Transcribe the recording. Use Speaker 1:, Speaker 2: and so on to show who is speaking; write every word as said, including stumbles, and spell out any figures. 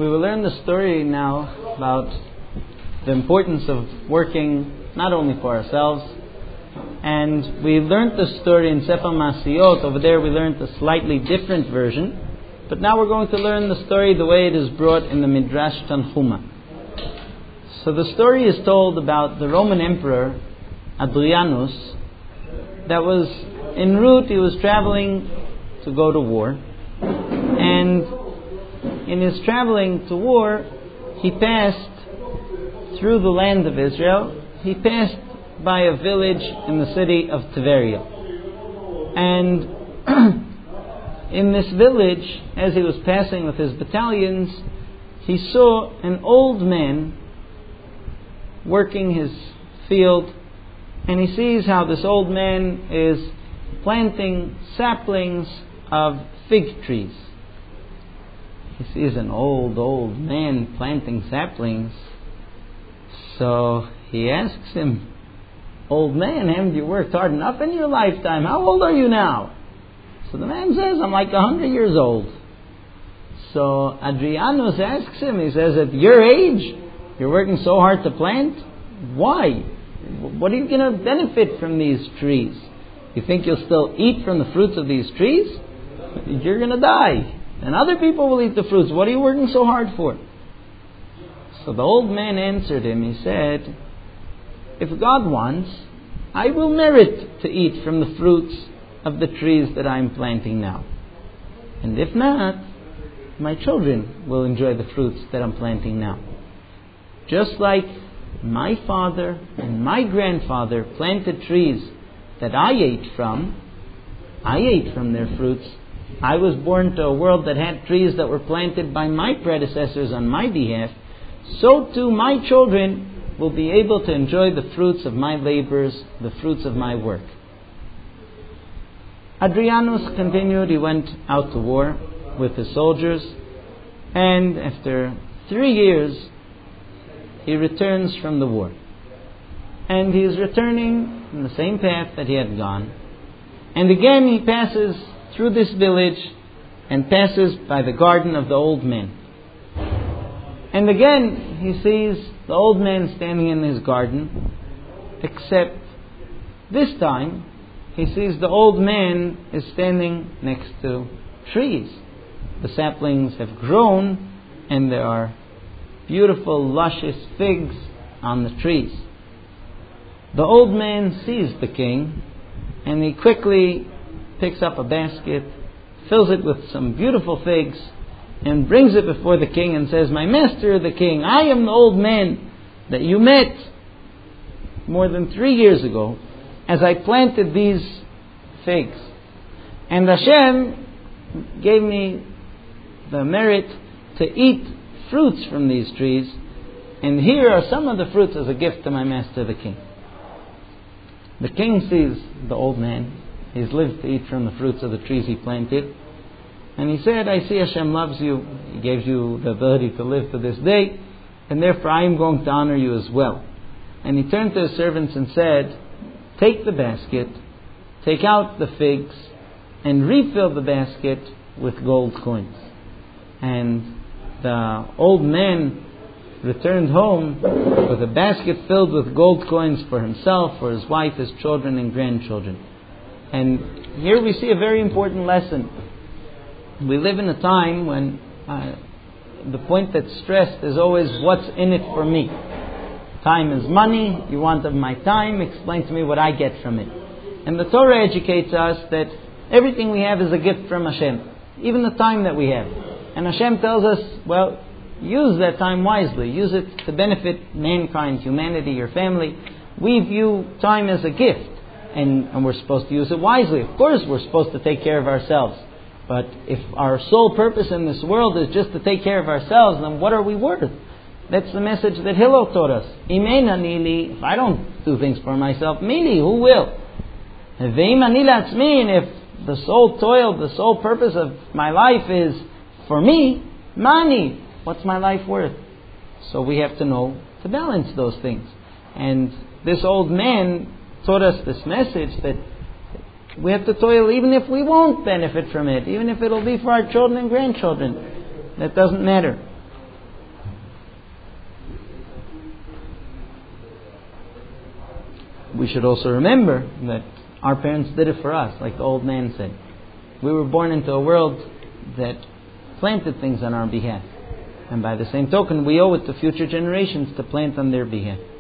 Speaker 1: We will learn the story now about the importance of working not only for ourselves. And we learned the story in Sefer Masiyot. Over there we learned a slightly different version. But now we're going to learn the story the way it is brought in the Midrash Tanchuma. So the story is told about the Roman Emperor Adrianus that was en route. He was traveling to go to war. And in his traveling to war, he passed through the land of Israel. He passed by a village in the city of Tiberia. And in this village, as he was passing with his battalions, he saw an old man working his field, and he sees how this old man is planting saplings of fig trees. He sees an old, old man planting saplings. So he asks him, "Old man, haven't you worked hard enough in your lifetime? How old are you now?" So the man says, "I'm like a hundred years old." So Adrianus asks him, he says, "At your age, you're working so hard to plant? Why? What are you going to benefit from these trees? You think you'll still eat from the fruits of these trees? You're going to die. And other people will eat the fruits. What are you working so hard for?" So the old man answered him. He said, "If God wants, I will merit to eat from the fruits of the trees that I'm planting now. And if not, my children will enjoy the fruits that I'm planting now. Just like my father and my grandfather planted trees that I ate from, I ate from their fruits. I was born to a world that had trees that were planted by my predecessors on my behalf. So too my children will be able to enjoy the fruits of my labors, the fruits of my work." Adrianus continued. He went out to war with his soldiers, and after three years he returns from the war. And he is returning in the same path that he had gone. And again he passes through this village and passes by the garden of the old man. And again he sees the old man standing in his garden, except this time he sees the old man is standing next to trees. The saplings have grown and there are beautiful, luscious figs on the trees. The old man sees the king, and he quickly picks up a basket, fills it with some beautiful figs, and brings it before the king and says, "My master the king, I am the old man that you met more than three years ago as I planted these figs. And Hashem gave me the merit to eat fruits from these trees, and here are some of the fruits as a gift to my master the king." The king sees the old man. He's lived to eat from the fruits of the trees he planted. And he said, "I see Hashem loves you. He gave you the ability to live to this day, and therefore I am going to honor you as well." And he turned to his servants and said, "Take the basket, take out the figs, and refill the basket with gold coins." And the old man returned home with a basket filled with gold coins for himself, for his wife, his children, and grandchildren. And here we see a very important lesson. We live in a time when uh, the point that's stressed is always, what's in it for me? Time is money. You want of my time? Explain to me what I get from it. And the Torah educates us that everything we have is a gift from Hashem, even the time that we have. And Hashem tells us, well, use that time wisely. Use it to benefit mankind, humanity, your family. We view time as a gift, and, and we're supposed to use it wisely. Of course, we're supposed to take care of ourselves. But if our sole purpose in this world is just to take care of ourselves, then what are we worth? That's the message that Hillel taught us. If I don't do things for myself, mili, who will? And if the sole toil, the sole purpose of my life is for me, mani, what's my life worth? So we have to know to balance those things. And this old man taught us this message that we have to toil even if we won't benefit from it, even if it'll be for our children and grandchildren. That doesn't matter. We should also remember that our parents did it for us, like the old man said. We were born into a world that planted things on our behalf. And by the same token, we owe it to future generations to plant on their behalf.